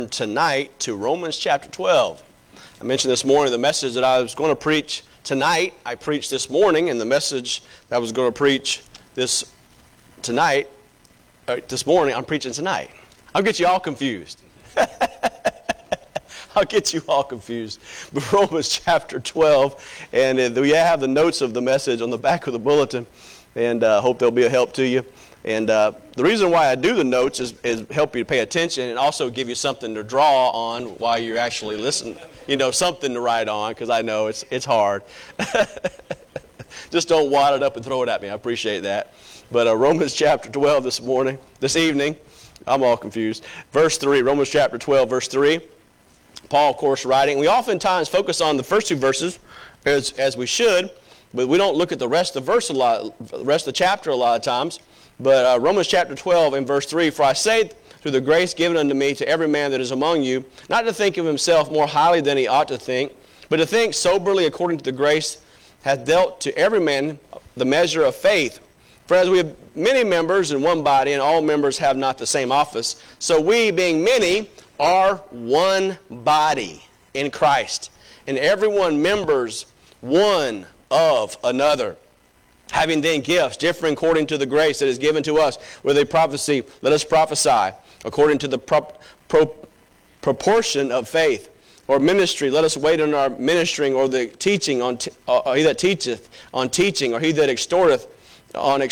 tonight to Romans chapter 12. I mentioned this morning the message that I was going to preach tonight. I preached this morning, and the message that I was going to preach this morning, I'm preaching tonight. I'll get you all confused. I'll get you all confused. But Romans chapter 12, and we have the notes of the message on the back of the bulletin, and hope they'll be a help to you. And the reason why I do the notes is help you to pay attention and also give you something to draw on while you're actually listening. You know, something to write on, because I know it's hard. Just don't wad it up and throw it at me. I appreciate that. But Romans chapter 12 this evening, I'm all confused. Verse 3, Romans chapter 12, verse 3. Paul, of course, writing. We oftentimes focus on the first two verses, as we should, but we don't look at the rest of the verse a lot, the rest of the chapter a lot of times. But Romans chapter 12 and verse 3, For I say, through the grace given unto me, to every man that is among you, not to think of himself more highly than he ought to think, but to think soberly according to the grace hath dealt to every man the measure of faith. For as we have many members in one body, and all members have not the same office, so we, being many, are one body in Christ, and everyone members one of another. Having then gifts differing according to the grace that is given to us, whether they prophecy, let us prophesy according to the proportion of faith. Or ministry, let us wait on our ministering, or the teaching on he that teacheth on teaching, or he that exhorteth on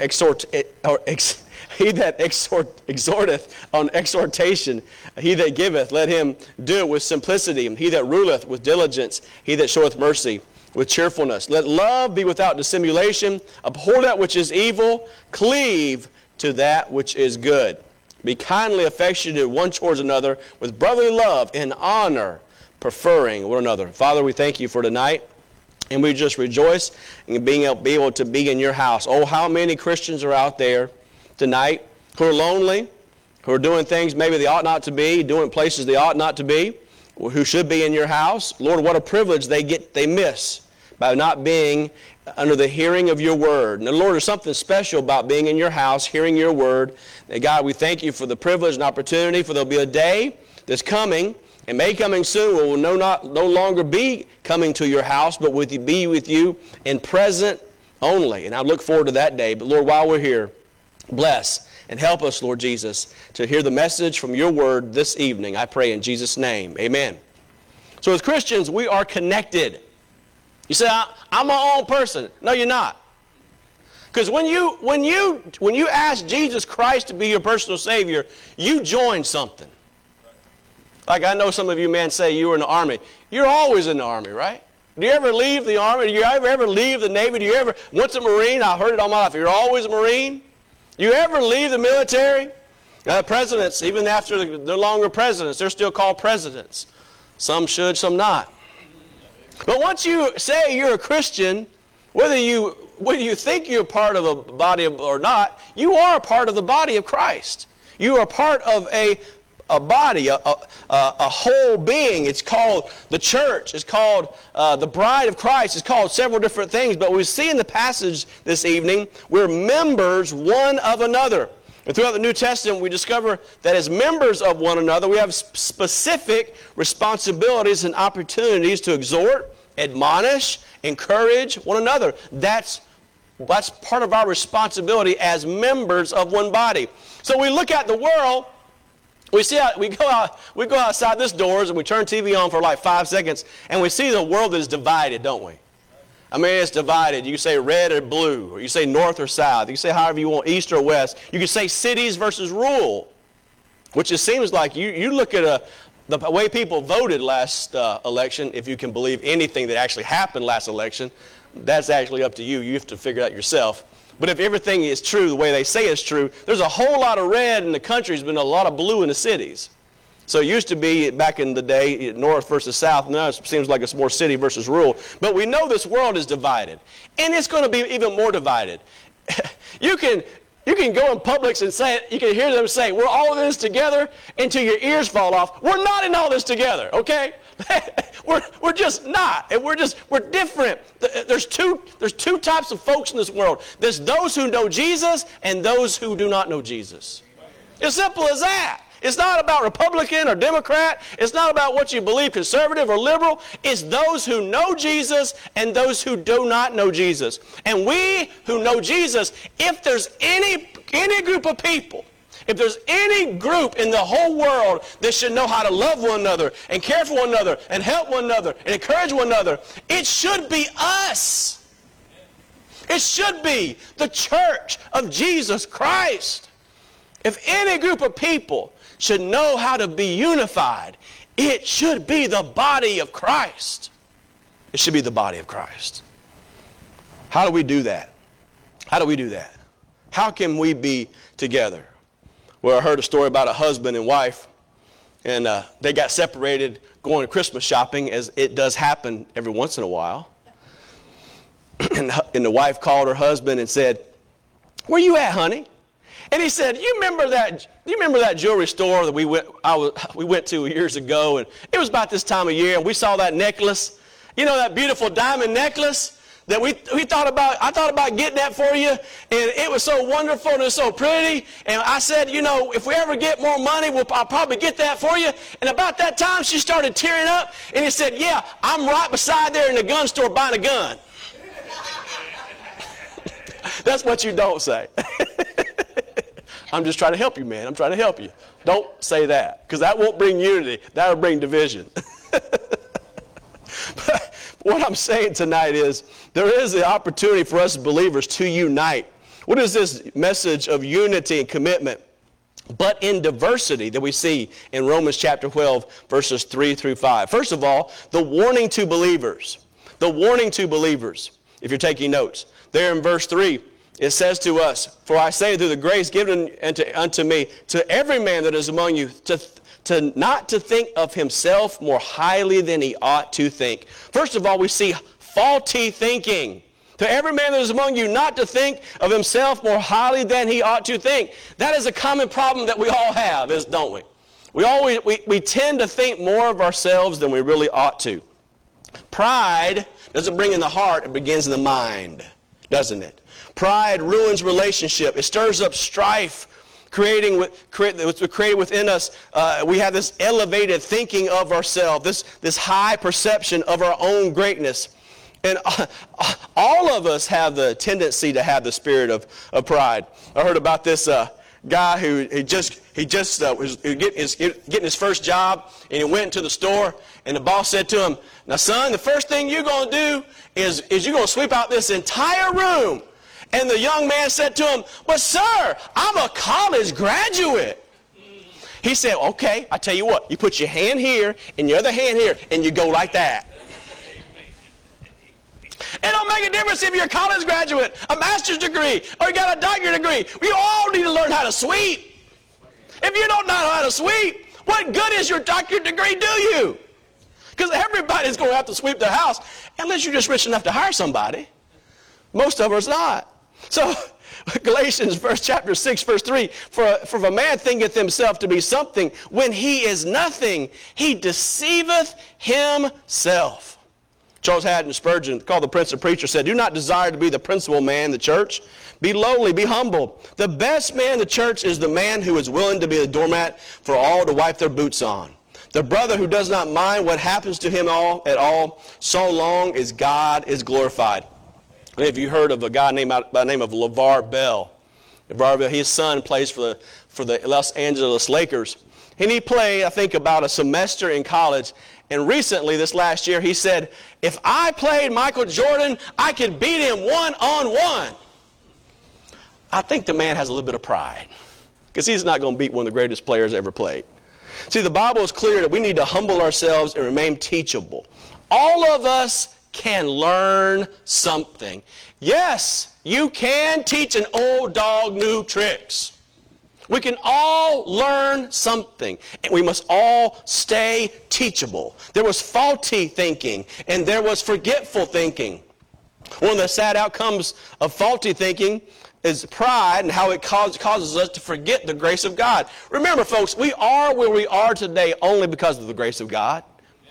exhorteth on exhortation. He that giveth, let him do it with simplicity. He that ruleth with diligence. He that showeth mercy with cheerfulness. Let love be without dissimulation. Abhor that which is evil. Cleave to that which is good. Be kindly affectionate one towards another with brotherly love and honor, preferring one another. Father, we thank you for tonight, and we just rejoice in being able to be in your house. Oh, how many Christians are out there tonight who are lonely, who are doing things maybe they ought not to be, doing places they ought not to be, who should be in your house. Lord, what a privilege they miss by not being under the hearing of your word. And Lord, there's something special about being in your house, hearing your word. And God, we thank you for the privilege and opportunity, for there'll be a day that's coming, and may coming soon, where we'll no longer be coming to your house, but be with you in present only. And I look forward to that day. But Lord, while we're here, bless and help us, Lord Jesus, to hear the message from your word this evening. I pray in Jesus' name. Amen. So as Christians, we are connected. You say, I'm my own person. No, you're not. Because when you ask Jesus Christ to be your personal Savior, you join something. Like I know some of you men say you were in the Army. You're always in the Army, right? Do you ever leave the Army? Do you ever leave the Navy? Do you ever, once a Marine? I've heard it all my life. You're always a Marine? Do you ever leave the military? Presidents, even after they're no longer presidents, they're still called presidents. Some should, some not. But once you say you're a Christian, whether you think you're part of a body or not, you are a part of the body of Christ. You are part of a body, a whole being. It's called the church. It's called the bride of Christ. It's called several different things. But we see in the passage this evening, we're members one of another. And throughout the New Testament, we discover that as members of one another, we have specific responsibilities and opportunities to exhort, admonish, encourage one another. That's part of our responsibility as members of one body. So we look at the world. We go outside this doors and we turn TV on for like 5 seconds, and we see the world is divided, don't we? I mean, it's divided. You can say red or blue, or you say north or south. You can say however you want, east or west. You can say cities versus rural, which it seems like you look at the way people voted last election, if you can believe anything that actually happened last election. That's actually up to you. You have to figure it out yourself. But if everything is true the way they say it's true, there's a whole lot of red in the country. There's been a lot of blue in the cities. So it used to be, back in the day, north versus south. Now it seems like it's more city versus rural. But we know this world is divided. And it's going to be even more divided. You can go in Publix and say it. You can hear them say, we're all in this together, until your ears fall off. We're not in all this together, okay? we're just not. And we're different. There's two types of folks in this world. There's those who know Jesus and those who do not know Jesus. As simple as that. It's not about Republican or Democrat. It's not about what you believe, conservative or liberal. It's those who know Jesus and those who do not know Jesus. And we who know Jesus, if there's any group of people, if there's any group in the whole world that should know how to love one another and care for one another and help one another and encourage one another, it should be us. It should be the church of Jesus Christ. If any group of people should know how to be unified, it should be the body of Christ. It should be the body of Christ. How do we do that? How do we do that? How can we be together? Well, I heard a story about a husband and wife, and they got separated going Christmas shopping, as it does happen every once in a while. And the wife called her husband and said, "Where you at, honey?" And he said, you remember that jewelry store that we went to years ago, and it was about this time of year, and we saw that necklace, that beautiful diamond necklace that I thought about getting that for you, and it was so wonderful and it was so pretty, and I said, if we ever get more money, I'll probably get that for you. And about that time, she started tearing up, and he said, yeah, I'm right beside there in the gun store buying a gun. That's what you don't say. I'm just trying to help you, man. I'm trying to help you. Don't say that, because that won't bring unity. That will bring division. But what I'm saying tonight is there is the opportunity for us as believers to unite. What is this message of unity and commitment, but in diversity, that we see in Romans chapter 12, verses 3 through 5? First of all, the warning to believers. The warning to believers, if you're taking notes. There in verse 3, it says to us, "For I say through the grace given unto me, to every man that is among you, to not to think of himself more highly than he ought to think." First of all, we see faulty thinking. To every man that is among you, not to think of himself more highly than he ought to think. That is a common problem that we all have, don't we? We tend to think more of ourselves than we really ought to. Pride doesn't bring in the heart, it begins in the mind, doesn't it? Pride ruins relationship. It stirs up strife, created within us. We have this elevated thinking of ourselves, this high perception of our own greatness. And all of us have the tendency to have the spirit of pride. I heard about this guy who was getting his first job, and he went into the store, and the boss said to him, "Now, son, the first thing you're going to do is you're going to sweep out this entire room." And the young man said to him, "But sir, I'm a college graduate." He said, "Okay, I tell you what, you put your hand here and your other hand here, and you go like that." It don't make a difference if you're a college graduate, a master's degree, or you got a doctorate degree. We all need to learn how to sweep. If you don't know how to sweep, what good is your doctorate degree do you? Because everybody's going to have to sweep their house, unless you're just rich enough to hire somebody. Most of us not. So, Galatians chapter 6, verse 3, For if a man thinketh himself to be something, when he is nothing, he deceiveth himself. Charles Haddon Spurgeon, called the Prince of Preachers, said, "Do not desire to be the principal man in the church. Be lowly, be humble. The best man in the church is the man who is willing to be the doormat for all to wipe their boots on. The brother who does not mind what happens to him at all, so long as God is glorified." Have you heard of a guy by the name of LeVar Bell? LeVar Bell, his son plays for the Los Angeles Lakers. And he played, I think, about a semester in college. And recently, this last year, he said, "If I played Michael Jordan, I could beat him one-on-one." I think the man has a little bit of pride, because he's not going to beat one of the greatest players ever played. See, the Bible is clear that we need to humble ourselves and remain teachable. All of us can learn something. Yes, you can teach an old dog new tricks. We can all learn something, and we must all stay teachable. There was faulty thinking, and there was forgetful thinking. One of the sad outcomes of faulty thinking is pride, and how it causes us to forget the grace of God. Remember, folks, we are where we are today only because of the grace of God.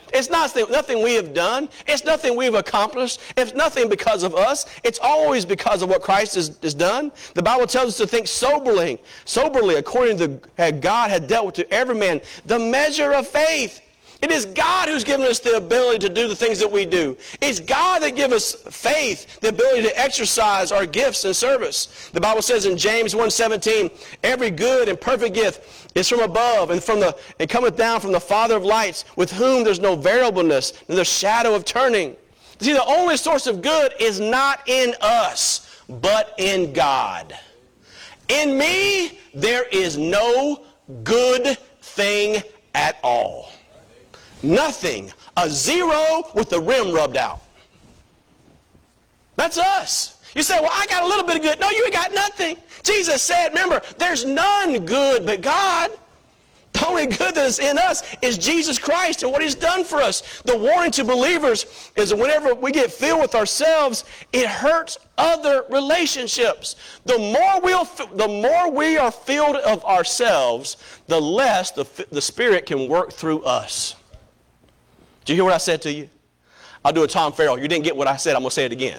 It's nothing we have done. It's nothing we've accomplished. It's nothing because of us. It's always because of what Christ has done. The Bible tells us to think soberly, according to how God had dealt with to every man the measure of faith. It is God who's given us the ability to do the things that we do. It's God that gives us faith, the ability to exercise our gifts and service. The Bible says in James 1:17, every good and perfect gift is from above and cometh down from the Father of lights, with whom there's no variableness and the shadow of turning. See, the only source of good is not in us, but in God. In me, there is no good thing at all. Nothing. A zero with the rim rubbed out. That's us. You say, well, I got a little bit of good. No, you ain't got nothing. Jesus said, remember, there's none good but God. The only good that is in us is Jesus Christ and what He's done for us. The warning to believers is that whenever we get filled with ourselves, it hurts other relationships. The more we are filled of ourselves, the less the Spirit can work through us. Did you hear what I said to you? I'll do a Tom Farrell. You didn't get what I said. I'm going to say it again.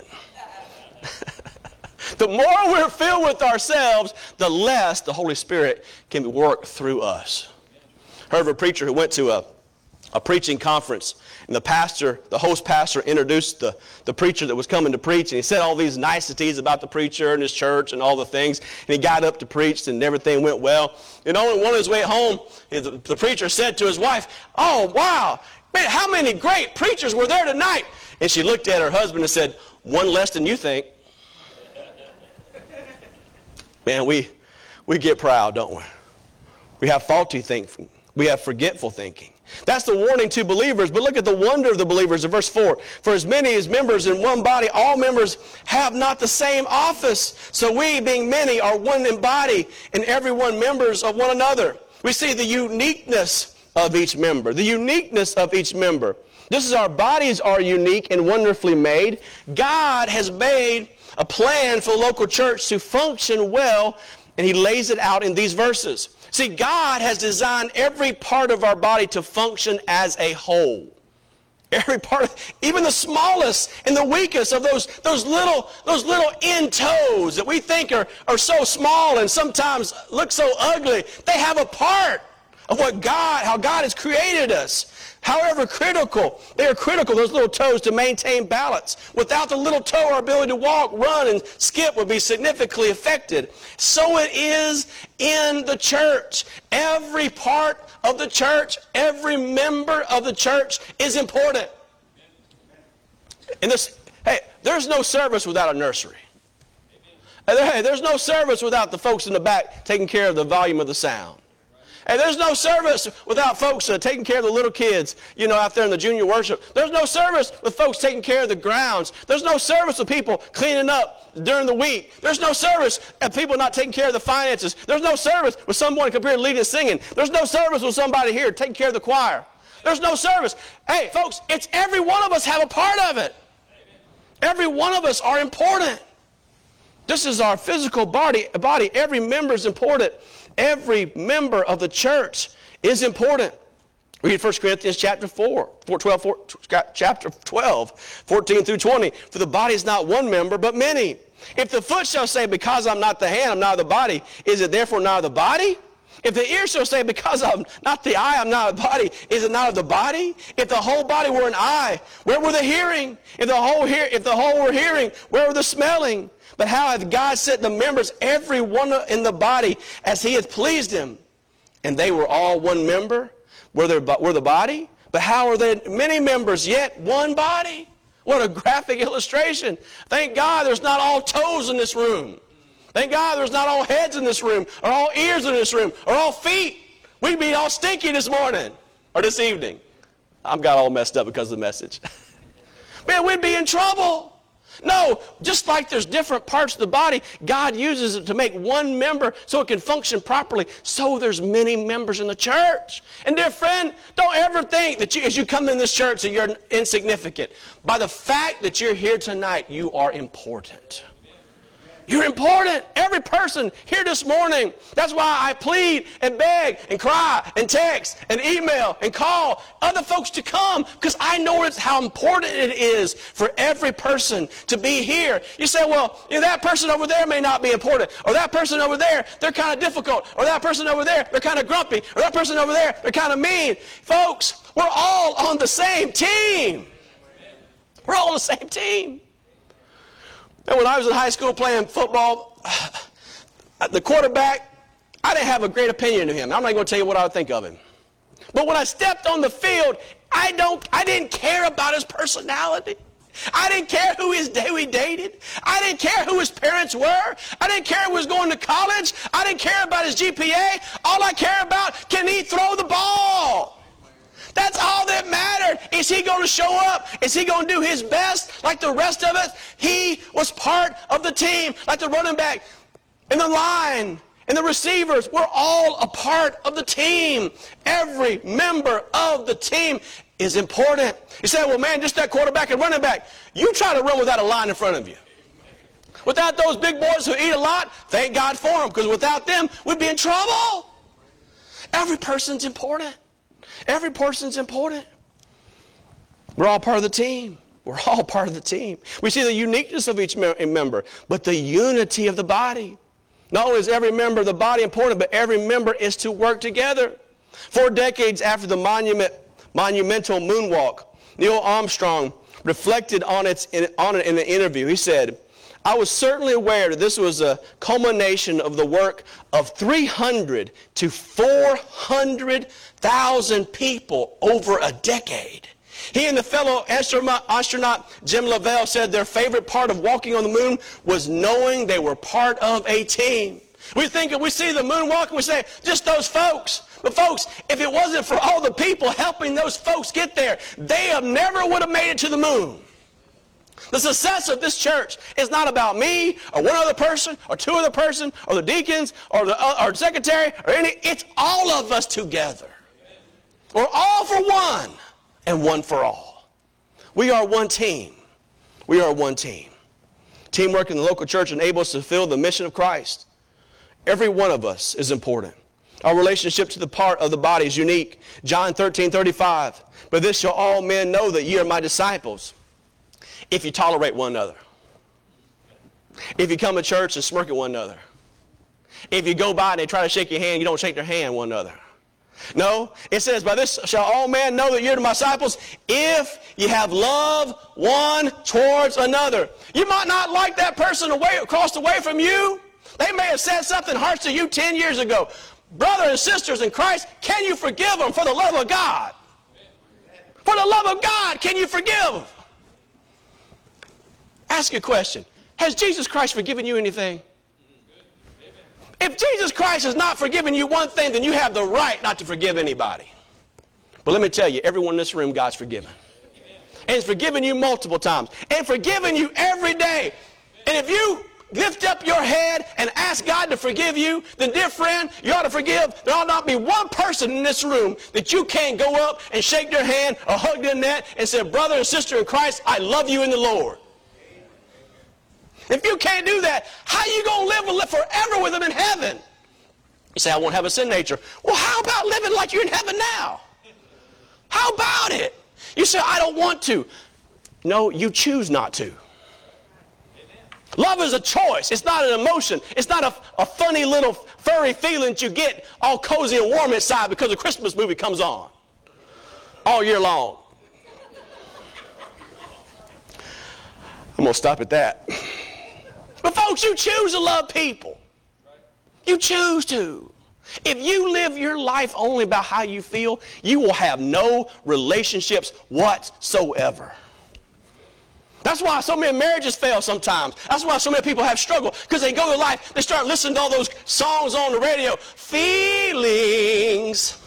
The more we're filled with ourselves, the less the Holy Spirit can work through us. I heard of a preacher who went to a preaching conference, and the host pastor introduced the preacher that was coming to preach, and he said all these niceties about the preacher and his church and all the things, and he got up to preach, and everything went well. And on his way home, the preacher said to his wife, "Oh, wow, man, how many great preachers were there tonight?" And she looked at her husband and said, "One less than you think." Man, we get proud, don't we? We have faulty thinking. We have forgetful thinking. That's the warning to believers. But look at the wonder of the believers in verse 4. For as many as members in one body, all members have not the same office. So we, being many, are one in body, and every one members of one another. We see the uniqueness of each member. The uniqueness of each member. Just as our bodies are unique and wonderfully made, God has made a plan for the local church to function well, and He lays it out in these verses. See, God has designed every part of our body to function as a whole. Every part, even the smallest and the weakest of those little end toes that we think are so small and sometimes look so ugly, they have a part of how God has created us. However critical, they are critical, those little toes, to maintain balance. Without the little toe, our ability to walk, run, and skip would be significantly affected. So it is in the church. Every part of the church, every member of the church is important. There's no service without a nursery. Hey, there's no service without the folks in the back taking care of the volume of the sound. And there's no service without folks taking care of the little kids, out there in the junior worship. There's no service with folks taking care of the grounds. There's no service with people cleaning up during the week. There's no service of people not taking care of the finances. There's no service with someone compared to leading and singing. There's no service with somebody here taking care of the choir. There's no service. Hey, folks, it's every one of us have a part of it. Every one of us are important. This is our physical body. Every member is important. Every member of the church is important. Read 1 Corinthians chapter 12, 14 through 20. For the body is not one member, but many. If the foot shall say, because I'm not the hand, I'm not of the body, is it therefore not of the body? If the ear shall say, because I'm not the eye, I'm not of the body, is it not of the body? If the whole body were an eye, where were the hearing? If the whole were hearing, where were the smelling? But how hath God set the members, every one in the body, as He hath pleased Him? And they were all one member, were the body. But how are there many members, yet one body? What a graphic illustration. Thank God there's not all toes in this room. Thank God there's not all heads in this room, or all ears in this room, or all feet. We'd be all stinky this morning, or this evening. I've got all messed up because of the message. Man, we'd be in trouble. No, just like there's different parts of the body, God uses it to make one member so it can function properly. So there's many members in the church. And dear friend, don't ever think that as you come in this church that you're insignificant. By the fact that you're here tonight, you are important. You're important. Every person here this morning. That's why I plead and beg and cry and text and email and call other folks to come, because I know it's how important it is for every person to be here. You say, well, that person over there may not be important, or that person over there, they're kind of difficult, or that person over there, they're kind of grumpy, or that person over there, they're kind of mean. Folks, we're all on the same team. We're all on the same team. And when I was in high school playing football, the quarterback, I didn't have a great opinion of him. I'm not going to tell you what I would think of him. But when I stepped on the field, I didn't care about his personality. I didn't care who he dated. I didn't care who his parents were. I didn't care who was going to college. I didn't care about his GPA. All I care about, can he throw the ball? That's all that mattered. Is he going to show up? Is he going to do his best like the rest of us? He was part of the team, like the running back and the line and the receivers. We're all a part of the team. Every member of the team is important. You say, well, man, just that quarterback and running back. You try to run without a line in front of you. Without those big boys who eat a lot, thank God for them, because without them, we'd be in trouble. Every person's important. Every person's important. We're all part of the team. We're all part of the team. We see the uniqueness of each member, but the unity of the body. Not only is every member of the body important, but every member is to work together. 4 decades after the monumental moonwalk, Neil Armstrong reflected on it in an interview. He said, I was certainly aware that this was a culmination of the work of 300 to 400,000 people over a decade. He and the fellow astronaut Jim Lovell said their favorite part of walking on the moon was knowing they were part of a team. We see the moonwalk and we say, just those folks. But folks, if it wasn't for all the people helping those folks get there, they never would have made it to the moon. The success of this church is not about me or one other person or 2 other person or the deacons or the secretary or any. It's all of us together. We're all for one and one for all. We are one team. We are one team. Teamwork in the local church enables us to fulfill the mission of Christ. Every one of us is important. Our relationship to the part of the body is unique. John 13:35. But this shall all men know that ye are my disciples, if you tolerate one another. If you come to church and smirk at one another. If you go by and they try to shake your hand, you don't shake their hand one another. No, it says, by this shall all men know that you're my disciples, if you have love one towards another. You might not like that person across the way from you. They may have said something harsh to you 10 years ago. Brothers and sisters in Christ, can you forgive them for the love of God? For the love of God, can you forgive? Ask a question. Has Jesus Christ forgiven you anything? If Jesus Christ has not forgiven you one thing, then you have the right not to forgive anybody. But let me tell you, everyone in this room, God's forgiven. And He's forgiven you multiple times. And forgiven you every day. And if you lift up your head and ask God to forgive you, then dear friend, you ought to forgive. There ought not be one person in this room that you can't go up and shake their hand or hug their neck and say, brother and sister in Christ, I love you in the Lord. If you can't do that, how are you going to live forever with Him in heaven? You say, I won't have a sin nature. Well, how about living like you're in heaven now? How about it? You say, I don't want to. No, you choose not to. Love is a choice. It's not an emotion. It's not a funny little furry feeling that you get all cozy and warm inside because a Christmas movie comes on all year long. I'm going to stop at that. But folks, you choose to love people. You choose to. If you live your life only about how you feel, you will have no relationships whatsoever. That's why so many marriages fail sometimes. That's why so many people have struggle. Because they go through life, they start listening to all those songs on the radio. Feelings.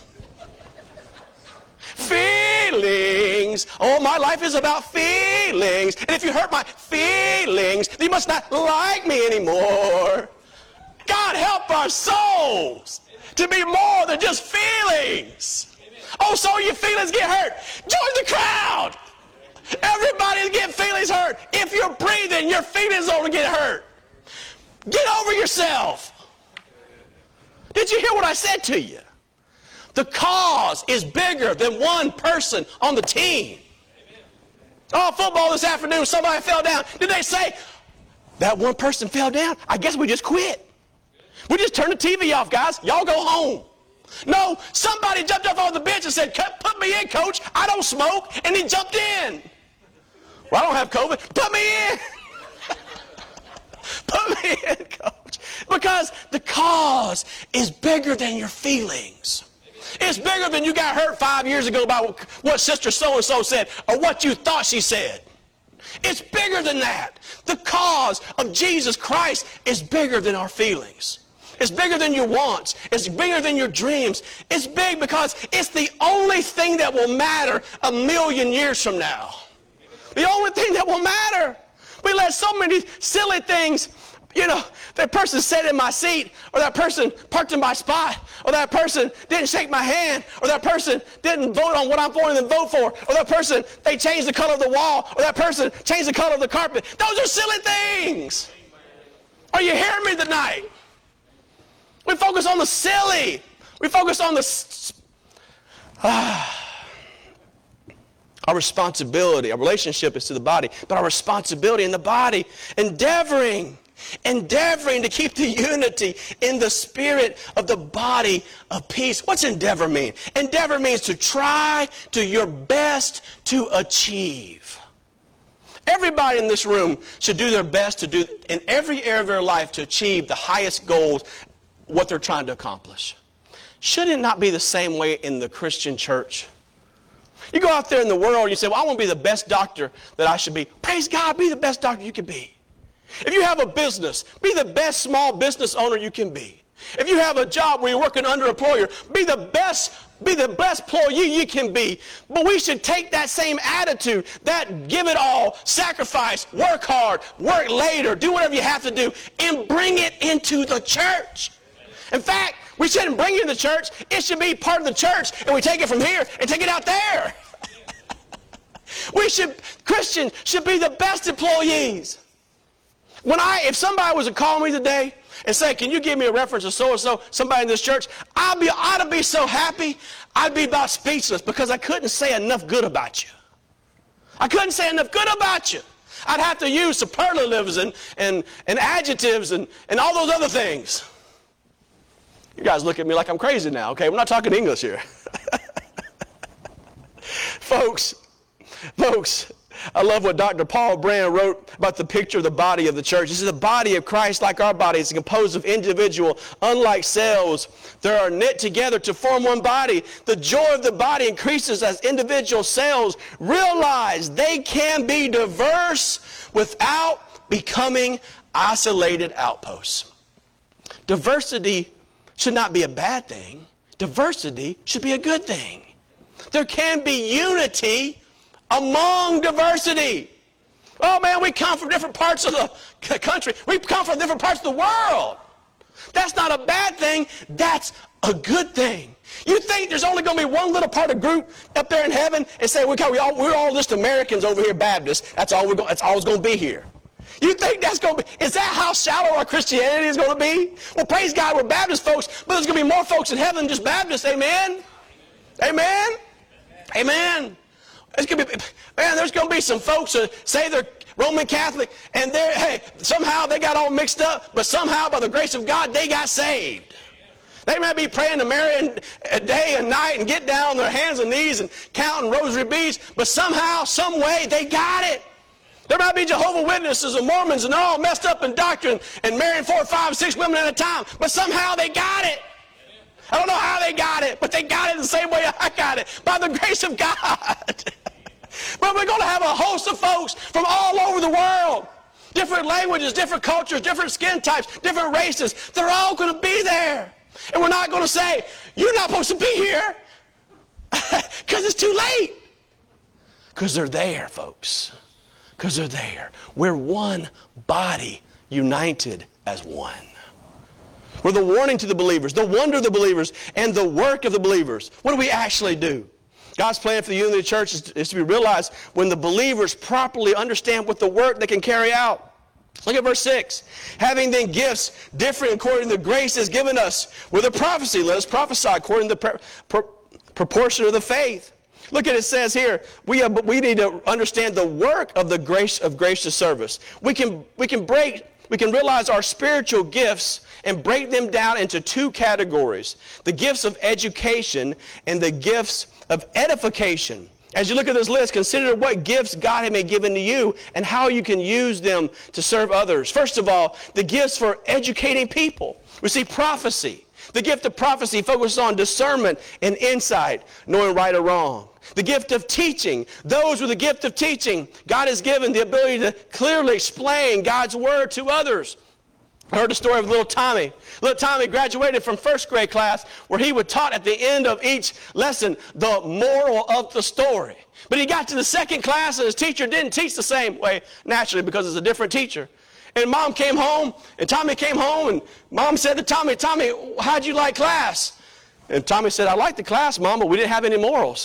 Feelings. Oh, my life is about feelings. And if you hurt my feelings, then you must not like me anymore. God help our souls to be more than just feelings. Oh, so your feelings get hurt. Join the crowd. Everybody's getting feelings hurt. If you're breathing, your feelings only get hurt. Get over yourself. Did you hear what I said to you? The cause is bigger than one person on the team. Oh, football this afternoon, somebody fell down. Did they say, that one person fell down? I guess we just quit. We just turned the TV off, guys. Y'all go home. No, somebody jumped up on the bench and said, put me in, coach. I don't smoke. And he jumped in. Well, I don't have COVID. Put me in. Put me in, coach. Because the cause is bigger than your feelings. It's bigger than you got hurt 5 years ago by what sister so-and-so said or what you thought she said. It's bigger than that. The cause of Jesus Christ is bigger than our feelings. It's bigger than your wants. It's bigger than your dreams. It's big because it's the only thing that will matter 1,000,000 years from now. The only thing that will matter. We let so many silly things, that person sat in my seat, or that person parked in my spot, or that person didn't shake my hand, or that person didn't vote on what I'm going to vote for, or that person, they changed the color of the wall, or that person changed the color of the carpet. Those are silly things. Are you hearing me tonight? We focus on the silly. We focus on our responsibility. Our relationship is to the body, but our responsibility in the body, endeavoring to keep the unity in the spirit of the body of peace. What's endeavor mean? Endeavor means to try to your best to achieve. Everybody in this room should do their best to do in every area of their life to achieve the highest goals, what they're trying to accomplish. Should it not be the same way in the Christian church? You go out there in the world and you say, well, I want to be the best doctor that I should be. Praise God, be the best doctor you can be. If you have a business, be the best small business owner you can be. If you have a job where you're working under an employer, be the best employee you can be. But we should take that same attitude, that give it all, sacrifice, work hard, work later, do whatever you have to do, and bring it into the church. In fact, we shouldn't bring it to the church. It should be part of the church, and we take it from here and take it out there. Christians should be the best employees. If somebody was to call me today and say, can you give me a reference of so-and-so, somebody in this church, I'd be so happy, I'd be about speechless because I couldn't say enough good about you. I couldn't say enough good about you. I'd have to use superlatives and adjectives and all those other things. You guys look at me like I'm crazy now, okay? We're not talking English here. Folks, I love what Dr. Paul Brand wrote about the picture of the body of the church. This is the body of Christ like our body. It's composed of individual, unlike cells. They are knit together to form one body. The joy of the body increases as individual cells realize they can be diverse without becoming isolated outposts. Diversity should not be a bad thing. Diversity should be a good thing. There can be unity among diversity. Oh man, we come from different parts of the country. We come from different parts of the world. That's not a bad thing. That's a good thing. You think there's only going to be one little part of group up there in heaven and say, we're all just Americans over here, Baptists. That's all it's going to be here. You think that's going to be, is that how shallow our Christianity is going to be? Well, praise God, we're Baptist folks, but there's going to be more folks in heaven than just Baptists. Amen? Amen? Amen. There's going to be some folks who say they're Roman Catholic, and somehow they got all mixed up, but somehow by the grace of God, they got saved. They might be praying to Mary day and night and get down on their hands and knees and counting rosary beads, but somehow, some way, they got it. There might be Jehovah's Witnesses and Mormons and they're all messed up in doctrine and marrying 4, 5, 6 women at a time, but somehow they got it. I don't know how they got it, but they got it the same way I got it, by the grace of God. But we're going to have a host of folks from all over the world. Different languages, different cultures, different skin types, different races. They're all going to be there. And we're not going to say, you're not supposed to be here because it's too late. Because they're there, folks. Because they're there. We're one body united as one. We're the warning to the believers, the wonder of the believers, and the work of the believers. What do we actually do? God's plan for the unity of the church is to be realized when the believers properly understand what the work they can carry out. Look at verse 6. Having then gifts different according to the grace is given us. With a prophecy, let us prophesy according to the proportion of the faith. Look at it says here, we need to understand the work of the gracious service. We can realize our spiritual gifts and break them down into two categories. The gifts of education and the gifts of edification. As you look at this list, consider what gifts God has given to you and how you can use them to serve others. First of all, the gifts for educating people. We see prophecy. The gift of prophecy focuses on discernment and insight, knowing right or wrong. The gift of teaching. Those with the gift of teaching, God has given the ability to clearly explain God's word to others. I heard the story of little Tommy. Little Tommy graduated from first grade class where he was taught at the end of each lesson the moral of the story. But he got to the second class and his teacher didn't teach the same way, naturally, because it's a different teacher. And Mom came home, and Tommy came home, and Mom said to Tommy, Tommy, how'd you like class? And Tommy said, I liked the class, Mom, but we didn't have any morals.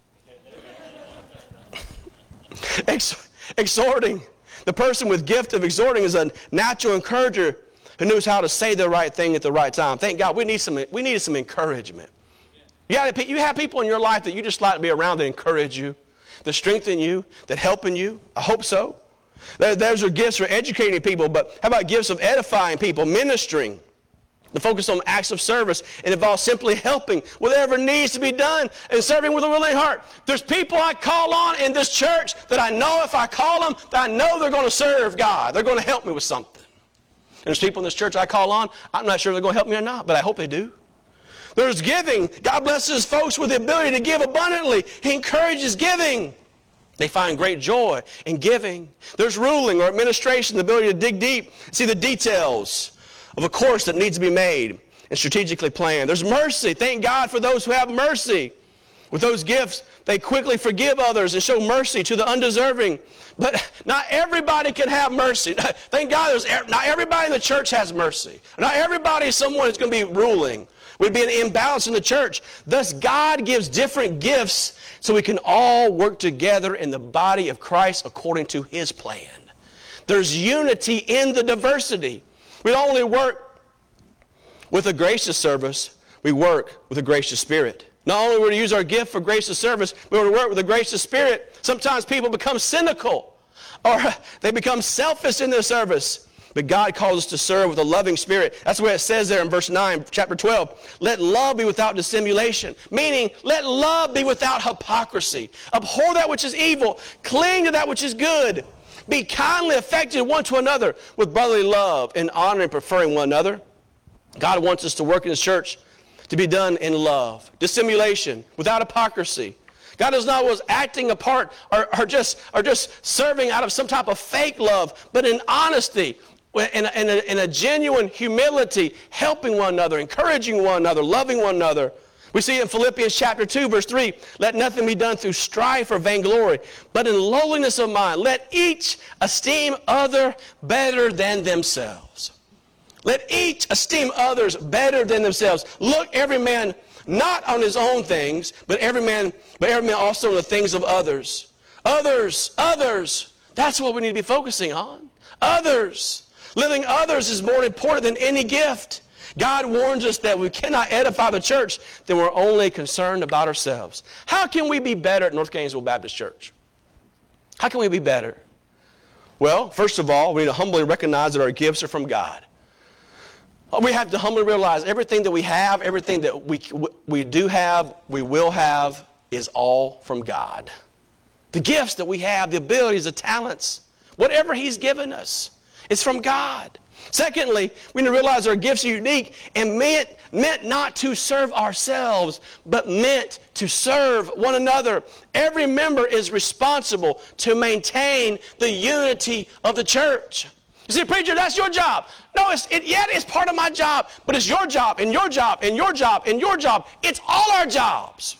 Exhorting. The person with gift of exhorting is a natural encourager who knows how to say the right thing at the right time. Thank God we needed some encouragement. You have people in your life that you just like to be around that encourage you, that strengthen you, that helping you. I hope so. Those are gifts for educating people, but how about gifts of edifying people, ministering? The focus on acts of service and involves simply helping whatever needs to be done and serving with a willing heart. There's people I call on in this church that I know if I call them, that I know they're going to serve God. They're going to help me with something. And there's people in this church I call on, I'm not sure they're going to help me or not, but I hope they do. There's giving. God blesses folks with the ability to give abundantly. He encourages giving. They find great joy in giving. There's ruling or administration, the ability to dig deep, see the details of a course that needs to be made and strategically planned. There's mercy. Thank God for those who have mercy. With those gifts, they quickly forgive others and show mercy to the undeserving. But not everybody can have mercy. Thank God not everybody in the church has mercy. Not everybody is someone who's going to be ruling. We'd be an imbalance in the church. Thus, God gives different gifts so we can all work together in the body of Christ according to His plan. There's unity in the diversity. We don't only work with a gracious service, we work with a gracious spirit. Not only will we use our gift for gracious service, we want to work with a gracious spirit. Sometimes people become cynical or they become selfish in their service. But God calls us to serve with a loving spirit. That's what it says there in verse 9, chapter 12. Let love be without dissimulation. Meaning, let love be without hypocrisy. Abhor that which is evil. Cling to that which is good. Be kindly affected one to another with brotherly love and honor and preferring one another. God wants us to work in His church to be done in love. Dissimulation, without hypocrisy. God does not want us acting apart or just serving out of some type of fake love, but in honesty, in a genuine humility, helping one another, encouraging one another, loving one another. We see in Philippians chapter 2, verse 3, let nothing be done through strife or vainglory, but in lowliness of mind, let each esteem other better than themselves. Let each esteem others better than themselves. Look every man not on his own things, but every man also on the things of others. Others. That's what we need to be focusing on. Others. Living others is more important than any gift. God warns us that we cannot edify the church, that we're only concerned about ourselves. How can we be better at North Gainesville Baptist Church? How can we be better? Well, first of all, we need to humbly recognize that our gifts are from God. We have to humbly realize everything that we have, everything that we do have, we will have, is all from God. The gifts that we have, the abilities, the talents, whatever He's given us, it's from God. Secondly, we need to realize our gifts are unique and meant not to serve ourselves, but meant to serve one another. Every member is responsible to maintain the unity of the church. You see, preacher, that's your job. No, it's part of my job, but it's your job, and your job, and your job, and your job. It's all our jobs.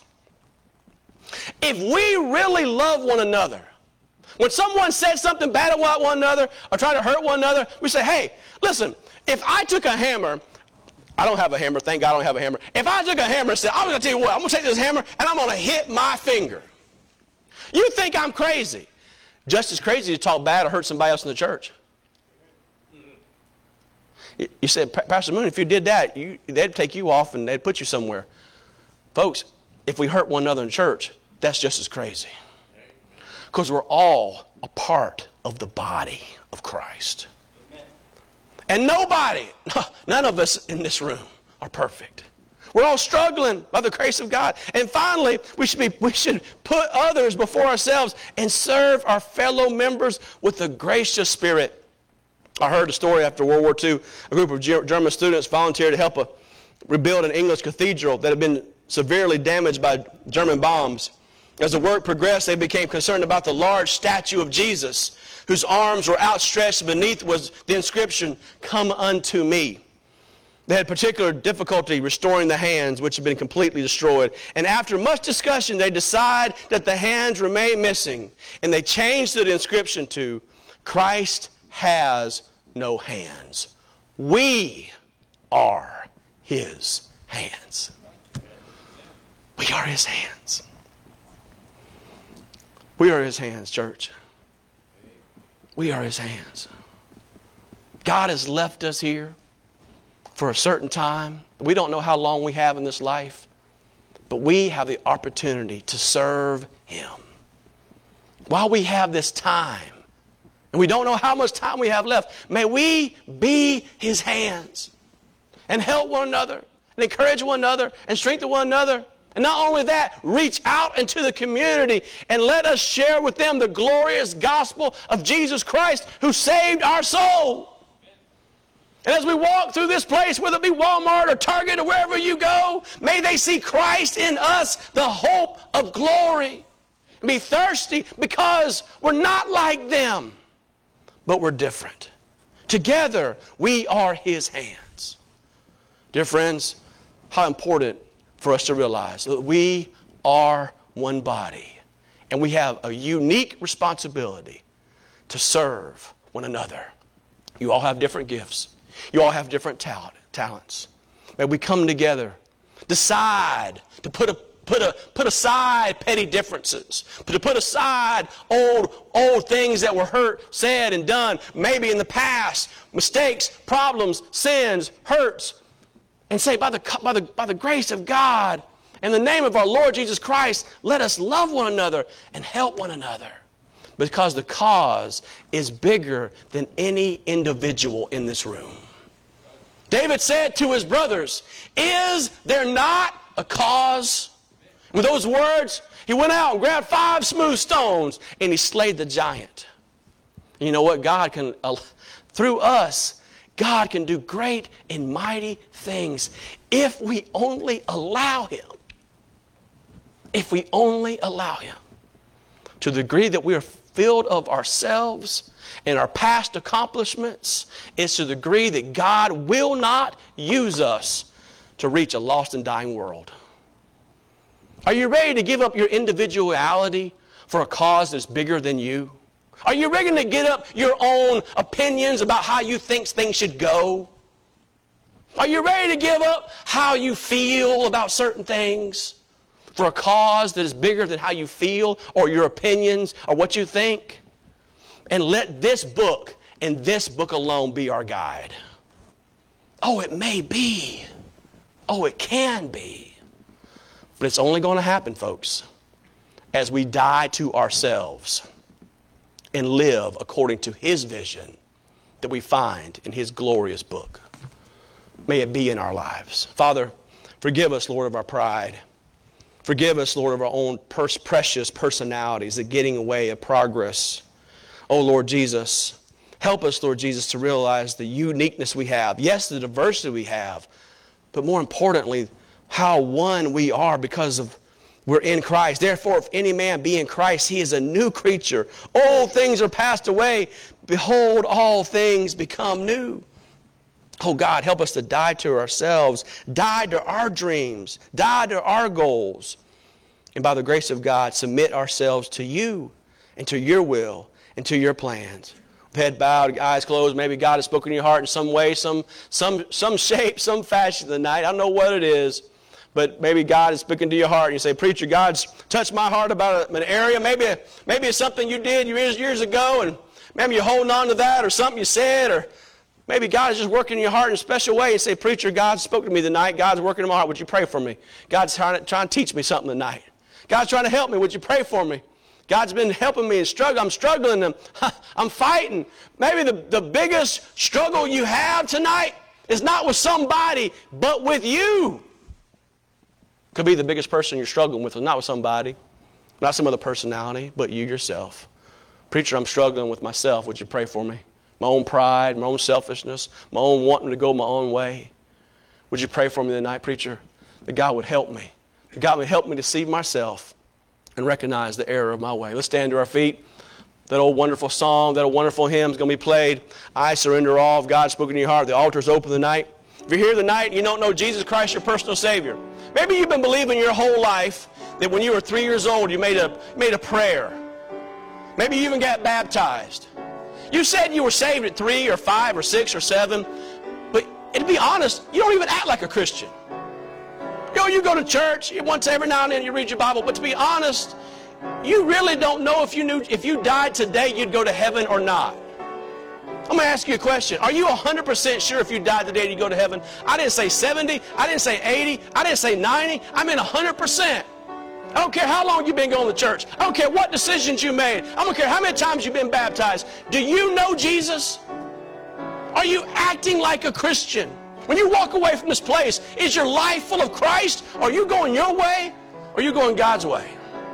If we really love one another, when someone says something bad about one another or try to hurt one another, we say, hey, listen, if I took a hammer, I don't have a hammer, thank God I don't have a hammer. If I took a hammer and said, I'm going to tell you what, I'm going to take this hammer and I'm going to hit my finger. You think I'm crazy. Just as crazy to talk bad or hurt somebody else in the church. You said, Pastor Moon, if you did that, they'd take you off and they'd put you somewhere. Folks, if we hurt one another in church, that's just as crazy. Because we're all a part of the body of Christ. And none of us in this room are perfect. We're all struggling by the grace of God. And finally, we should put others before ourselves and serve our fellow members with a gracious spirit. I heard a story after World War II. A group of German students volunteered to help rebuild an English cathedral that had been severely damaged by German bombs. As the work progressed, they became concerned about the large statue of Jesus, whose arms were outstretched. Beneath was the inscription, "Come unto me." They had particular difficulty restoring the hands, which had been completely destroyed. And after much discussion, they decided that the hands remained missing. And they changed the inscription to, "Christ has no hands. We are his hands." We are his hands. We are his hands, church. We are his hands. God has left us here for a certain time. We don't know how long we have in this life, but we have the opportunity to serve him. While we have this time, and we don't know how much time we have left, may we be his hands and help one another and encourage one another and strengthen one another. And not only that, reach out into the community and let us share with them the glorious gospel of Jesus Christ who saved our soul. And as we walk through this place, whether it be Walmart or Target or wherever you go, may they see Christ in us, the hope of glory. And be thirsty because we're not like them, but we're different. Together, we are his hands. Dear friends, how important for us to realize that we are one body and we have a unique responsibility to serve one another. You all have different gifts. You all have different talents. May we come together, decide to put aside petty differences, to put aside old things that were hurt, said, and done, maybe in the past, mistakes, problems, sins, hurts, and say, by the grace of God, in the name of our Lord Jesus Christ, let us love one another and help one another. Because the cause is bigger than any individual in this room. David said to his brothers, "Is there not a cause?" With those words, he went out and grabbed 5 smooth stones and he slayed the giant. And you know what? God can, through us, God can do great and mighty things if we only allow him. If we only allow him. To the degree that we are filled of ourselves and our past accomplishments, it's to the degree that God will not use us to reach a lost and dying world. Are you ready to give up your individuality for a cause that's bigger than you? Are you ready to give up your own opinions about how you think things should go? Are you ready to give up how you feel about certain things for a cause that is bigger than how you feel or your opinions or what you think? And let this book and this book alone be our guide. Oh, it may be. Oh, it can be. But it's only going to happen, folks, as we die to ourselves and live according to his vision that we find in his glorious book. May it be in our lives. Father, forgive us, Lord, of our pride. Forgive us, Lord, of our own precious personalities, the getting away of progress. Oh, Lord Jesus, help us, Lord Jesus, to realize the uniqueness we have. Yes, the diversity we have, but more importantly, how one we are because of we're in Christ. Therefore, if any man be in Christ, he is a new creature. Old things are passed away. Behold, all things become new. Oh God, help us to die to ourselves, die to our dreams, die to our goals. And by the grace of God, submit ourselves to you and to your will and to your plans. Head bowed, eyes closed. Maybe God has spoken to your heart in some way, some shape, some fashion tonight. I don't know what it is. But maybe God is speaking to your heart and you say, "Preacher, God's touched my heart about an area. Maybe it's something you did years ago and maybe you're holding on to that or something you said or Maybe God is just working in your heart in a special way and say, preacher, God spoke to me tonight. God's working in my heart. Would you pray for me? God's trying to teach me something tonight. God's trying to help me. Would you pray for me? God's been helping me and struggling. I'm struggling. I'm fighting. Maybe the biggest struggle you have tonight is not with somebody, but with you. Could be the biggest person you're struggling with, not with somebody, not some other personality, but you yourself. Preacher, I'm struggling with myself. Would you pray for me? My own pride, my own selfishness, my own wanting to go my own way. Would you pray for me tonight, preacher? That God would help me. That God would help me to see myself and recognize the error of my way. Let's stand to our feet. That old wonderful song, that old wonderful hymn is going to be played. I surrender all of God spoken in your heart. The altar is open tonight. If you're here tonight and you don't know Jesus Christ, your personal Savior, maybe you've been believing your whole life that when you were 3 years old, you made a prayer. Maybe you even got baptized. You said you were saved at 3 or 5 or 6 or 7, but to be honest, you don't even act like a Christian. You go to church, once every now and then you read your Bible, but to be honest, you really don't know if you died today, you'd go to heaven or not. I'm going to ask you a question. Are you 100% sure if you died today you'd go to heaven? I didn't say 70, I didn't say 80, I didn't say 90, I meant 100%. I don't care how long you've been going to church. I don't care what decisions you made. I don't care how many times you've been baptized. Do you know Jesus? Are you acting like a Christian? When you walk away from this place, is your life full of Christ? Are you going your way or are you going God's way?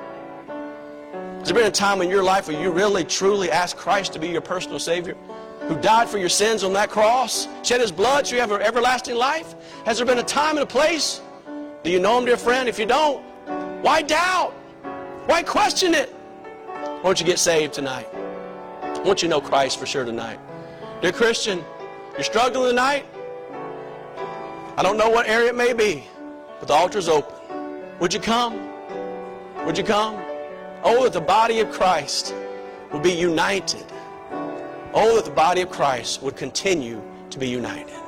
Has there been a time in your life where you really, truly asked Christ to be your personal Savior? Who died for your sins on that cross? Shed His blood so you have an everlasting life? Has there been a time and a place? Do you know Him, dear friend? If you don't, why doubt? Why question it? Won't you get saved tonight? Won't you know Christ for sure tonight? Dear Christian, you're struggling tonight? I don't know what area it may be, but the altar's open. Would you come? Would you come? Oh, that the body of Christ would be united. Oh, that the body of Christ would continue to be united.